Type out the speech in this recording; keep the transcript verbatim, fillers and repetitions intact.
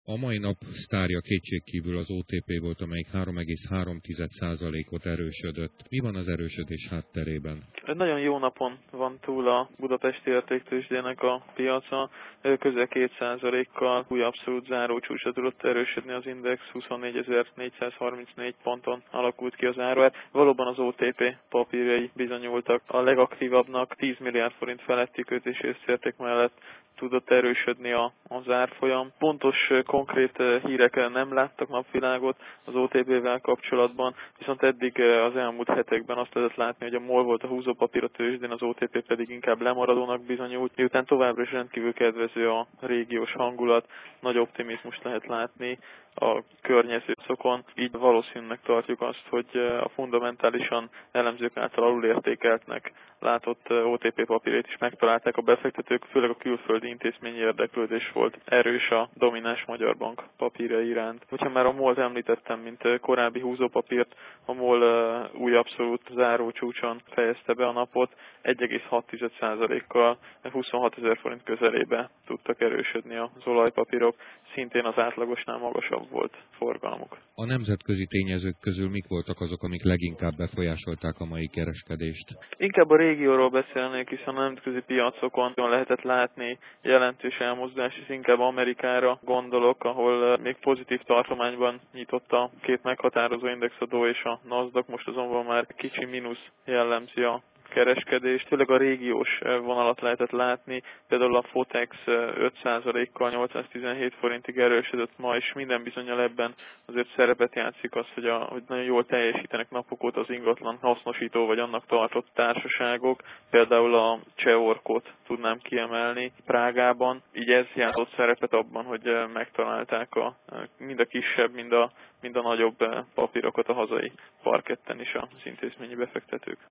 A mai nap sztárja kétségkívül az o té pé volt, amelyik három egész három százalékot erősödött. Mi van az erősödés hátterében? Nagyon jó napon van túl a budapesti értéktőzsdének a piaca, közel két százalékkal új abszolút zárócsúcsra tudott erősödni az index, huszonnégyezer-négyszázharmincnégy ponton alakult ki a záróár. Valóban az o té pé papírjai bizonyultak a legaktívabbnak, tíz milliárd forint feletti kötés érték mellett tudott erősödni a, az árfolyam. Pontos, konkrét hírek nem láttak napvilágot az o té pé-vel kapcsolatban, viszont eddig az elmúlt hetekben azt lehetett látni, hogy a MOL volt a húzópapír a tőzsdén, az o té pé pedig inkább lemaradónak bizonyult, miután továbbra is rendkívül kedvező a régiós hangulat, nagy optimizmust lehet látni a környező szokon, így valószínűnek tartjuk azt, hogy a fundamentálisan elemzők által alulértékeltnek látott o té pé papírét is megtalálták a befektetők, főleg a külföldi intézményi érdeklődés volt erős a domináns magyar bank papírja iránt. Hogyha már a MOL-t említettem, mint korábbi húzópapírt, a MOL új abszolút záró csúcson fejezte be a napot, egy egész hat százalékkal huszonhatezer forint közelébe tudtak erősödni az olajpapírok, szintén az átlagosnál magasabb volt forgalmuk. A nemzetközi tényezők közül mik voltak azok, amik leginkább befolyásolták a mai kereskedést? Inkább a régióról beszélnék, hiszen a nemzetközi piacokon lehetett látni jelentős elmozdulás, és inkább Amerikára gondolok, ahol még pozitív tartományban nyitott a két meghatározó indexadó és a NASDAQ, most azonban már kicsi mínusz jellemzi a kereskedést, főleg a régiós vonalat lehetett látni, például a Fotex öt százalékkal nyolcszáztizenhét forintig erősödött ma, és minden bizonnyal ebben azért szerepet játszik az, hogy, a, hogy nagyon jól teljesítenek napok óta az ingatlan hasznosító vagy annak tartott társaságok, például a Cseorkot tudnám kiemelni Prágában, így ez játszott szerepet abban, hogy megtalálták a, mind a kisebb, mind a, mind a nagyobb papírokat a hazai parketten is az intézményi befektetők.